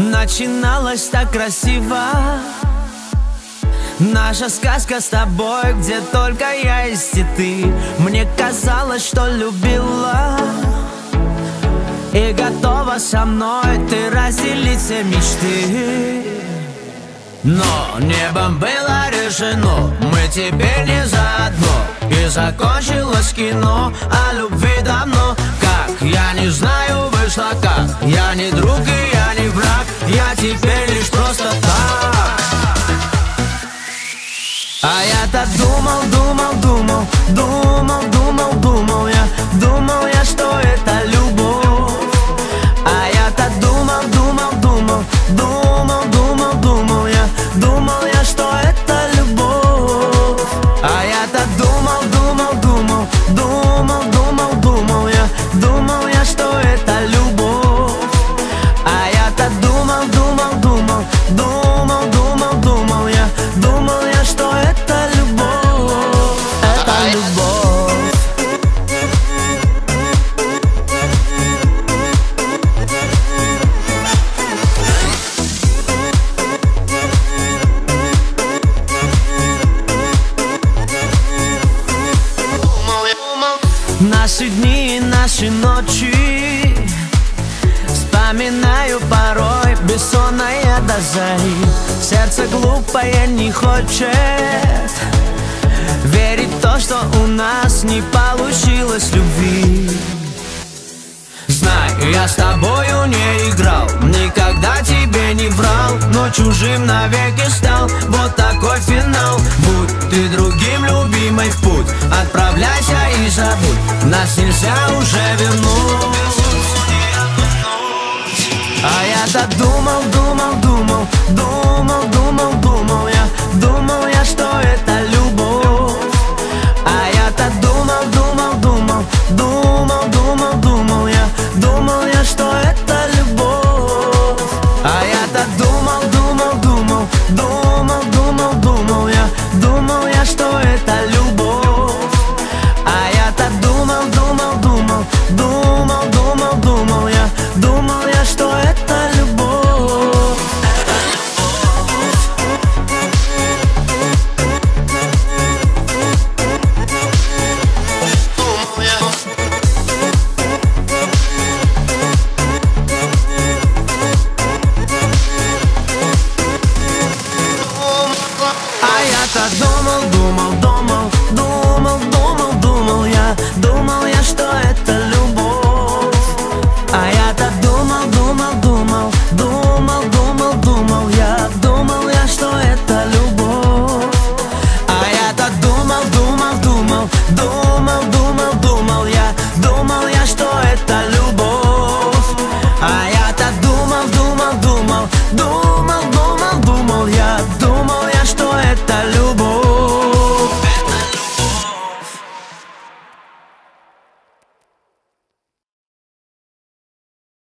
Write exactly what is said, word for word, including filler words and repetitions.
Начиналось так красиво, наша сказка с тобой, где только я есть и ты. Мне казалось, что любила и готова со мной ты разделить все мечты. Но небом было решено, мы теперь не заодно. И закончилось кино о любви давно. Как? Я не знаю, вышло как. Я не друг и я не враг, я теперь лишь просто так. А я-то думал, думал, думал, думал, думал, думал я, думал я, что это любовь. А я-то думал, думал, думал, думал, думал, думал я, думал я, что это любовь. А я-то думал, думал, думал, думал, думал, думал я, думал я, что это любовь. А я-то думал, думал, думал, думал, думал, думал я, думал я, что это любовь. Это любовь. Наши дни и наши ночи вспоминаю порой, бессонная до зари. Сердце глупое не хочет верить в то, что у нас не получилось любви. Знай, я с тобою не играл, никогда тебе не врал, но чужим навеки стал, вот такой финал. Будь ты другим, любимый, в путь отправляйся и забудь, нас нельзя уже вернуть.